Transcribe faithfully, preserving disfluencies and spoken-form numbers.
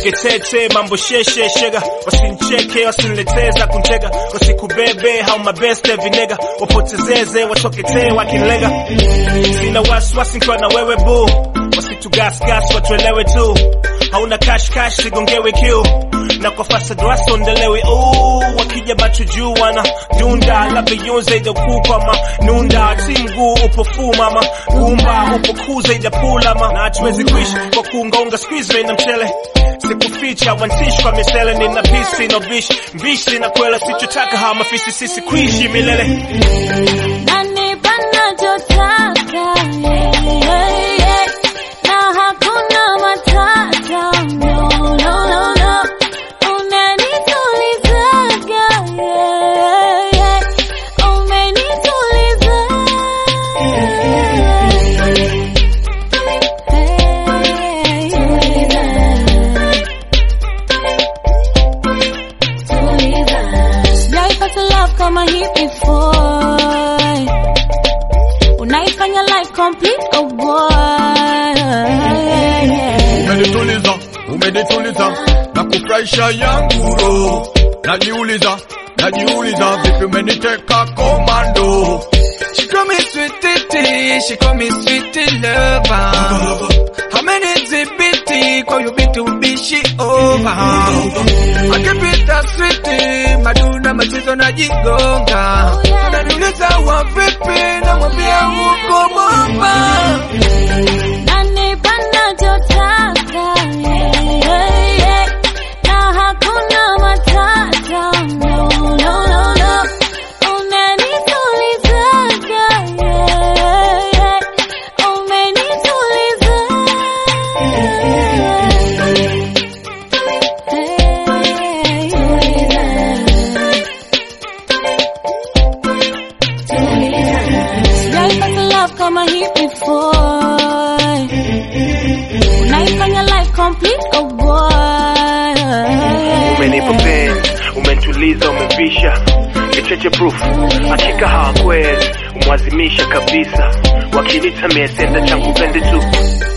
teketete mambo sheshe shega, wasincheke wasinileteza kuntega, wasikubebe how my best every nigga, wapotezeze watokete wakilega. Sina wasiwasi nikiwa na wewe boo, wasitugasgas watuelewe tu, hauna cash cash sigongewe kiu, na kwa fasa drasa ondelewe. Ooh, wakija bachu juu wana dunda, labda yunze ida kupa ma nunda, timgu upo fu mama, kumba upo kuza ida pula ma, na hatuwezi kuishi kwa kuungaunga squeeze na mchele, sikuficha wantish kwa misele, nina pisi no bish, bishi na kwela sichotaka hama fisi sisi kuishi milele. Nani bana jotaka, yeah, yeah, yeah. Na hakuna matata, no, no, no, no. Umenitulizaga, yeah, yeah. Umenituliza, hey, tuliza, tuliza. Sijaipata love kama hii before, unaifanya life complete, oh boy, yeah, yeah. Umenituliza, umenituliza, na kufurahisha yangu roho. Najiuliza, najiuliza, vipi umeniteka komando. She call me sweetie, she call me sweetie lover. How many zibiti kwa you bitu bishi over. I keep it a sweetie, maduna machizo na jigonga. Unaniuliza wa vipi na mwambia uko bomba. Nani bana jotaka, yeah, yeah. Na hakuna matata, no, no, no, no. Umenitulizaga, yeah, yeah. Umenituliza, hey, tuliza. Sijaipata love kama hii before, unaifanya life complete, oh boy. Umenipa pen, umenituliza, umevisha kicheche proof, hakika hawakwezi umwazimisha kabisa, wakinita miesenda changu pende tu.